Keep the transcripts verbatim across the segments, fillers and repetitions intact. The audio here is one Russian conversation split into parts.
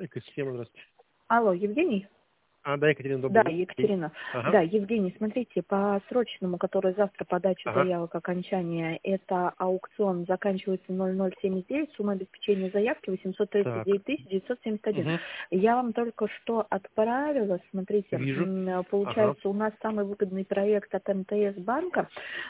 Экосистема, здравствуйте. Алло, Евгений? А, да, Екатерина, Да, добрый день. Екатерина. Ага. Да, Евгений, смотрите, по срочному, который завтра подача Ага. заявок окончания, это аукцион, заканчивается ноль ноль семьдесят девять, сумма обеспечения заявки восемьсот тридцать Так. девять тысяч девятьсот семьдесят один. Угу. Я вам только что отправила, смотрите, Вижу. м, Ага. получается, у нас самый выгодный проект от эм тэ эс банка,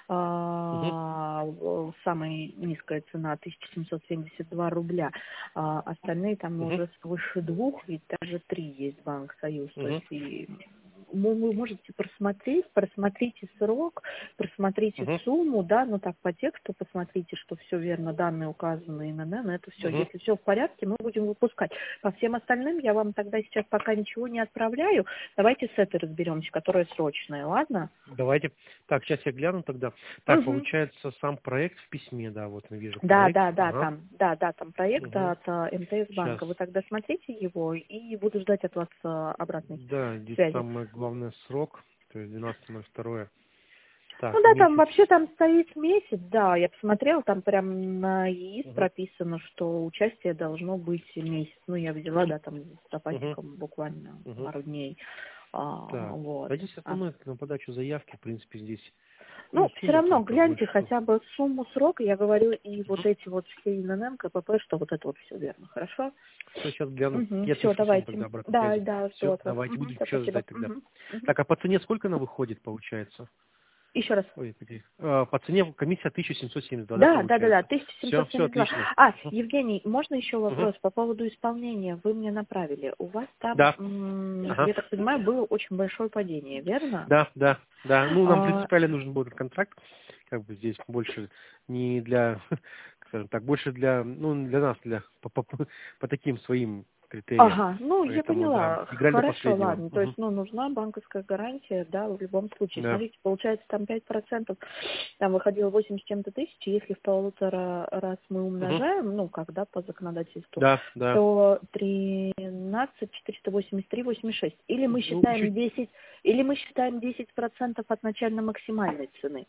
Угу. а, самая низкая цена тысяча семьсот семьдесят два рубля, а остальные там Угу. уже свыше двух, ведь даже три есть Банк Союз, то Угу. есть и вы вы можете просмотреть, просмотрите срок, просмотрите Угу. сумму, да, ну так по тексту посмотрите, что все верно, данные указаны, и н.н., это все. Угу. Если все в порядке, мы будем выпускать. По всем остальным я вам тогда сейчас пока ничего не отправляю. Давайте с этой разберемся, которая срочная, ладно? Давайте. Так, сейчас я гляну тогда. Так, Угу. получается, сам проект в письме, да, вот я вижу Да, проект. да, да, Ага. там, да, да, там проект Угу. от э, эм тэ эс Сейчас. банка. Вы тогда смотрите его и буду ждать от вас э, обратной Да, здесь связи. самый главный срок, то есть двенадцатое ноль второе. Ну Так, да, там месяц. вообще там стоит месяц, да, я посмотрела, там прям на ЕИС Угу. прописано, что участие должно быть месяц. Ну, я взяла, да, там с Угу. запасиком буквально Угу. пару дней. А, Так, вот. да здесь А. основное на подачу заявки, в принципе, здесь, ну, Ну, все сумма равно, только больше, гляньте что. хотя бы сумму срока, я говорю, и вот Угу. эти вот все ИНН, КПП, что вот это вот все верно, хорошо? Все, сейчас гляну. Угу, Я все, отпишусь вам давайте. тогда обратной Да, связи. да, жду Все, от вас. давайте, Угу, буду все, еще спасибо. ждать тогда. Угу, угу. Так, а по цене сколько она выходит, получается? Еще раз. Ой, погоди. А, по цене комиссия тысяча семьсот семьдесят два, да, Да, да, да, да, получается? Все, все тысяча семьсот семьдесят два. отлично. А, Евгений, можно еще Угу. вопрос по поводу исполнения? Вы мне направили. У вас там, Да. м, Ага. я так понимаю, было очень большое падение, верно? Да, да, да. Ну, нам А, принципиально нужен был этот контракт. Как бы здесь больше не для, скажем так, больше для, ну, для нас, для по, по, по таким своим критериям. ага, ну, я Поэтому, да, поняла. играли до Хорошо, последнего. ладно. То есть, Угу. ну, нужна банковская гарантия, да, в любом случае. Да. Смотрите, получается, там пять процентов, там выходило восемь с чем-то тысяч, и если в полутора раз мы Угу. умножаем, ну, когда по законодательству, Да, да. то тринадцать четыреста восемьдесят три восемьдесят шесть. Или мы Ну, считаем чуть. десять, или мы считаем десять процентов от начально максимальной цены.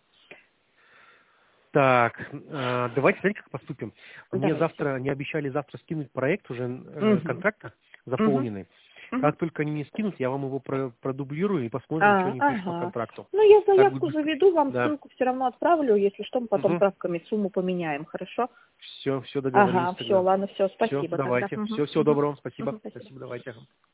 Так, э, давайте, смотрите, как поступим. Мне Давайте. завтра, они обещали завтра скинуть проект уже э, Угу. контракта Угу. заполненный. Угу. Как только они мне скинут, я вам его про- продублирую и посмотрим, что А, они пишут по ага. контракту. Ну, я Так будет заявку быстро. заведу, вам Да. ссылку все равно отправлю, если что, мы потом Угу. правками сумму поменяем, хорошо? Все, все договорились Ага, все, тогда. ладно, все, Все, спасибо тогда. давайте. Угу, Все, всего угу, доброго, спасибо. угу, спасибо. Спасибо, давайте.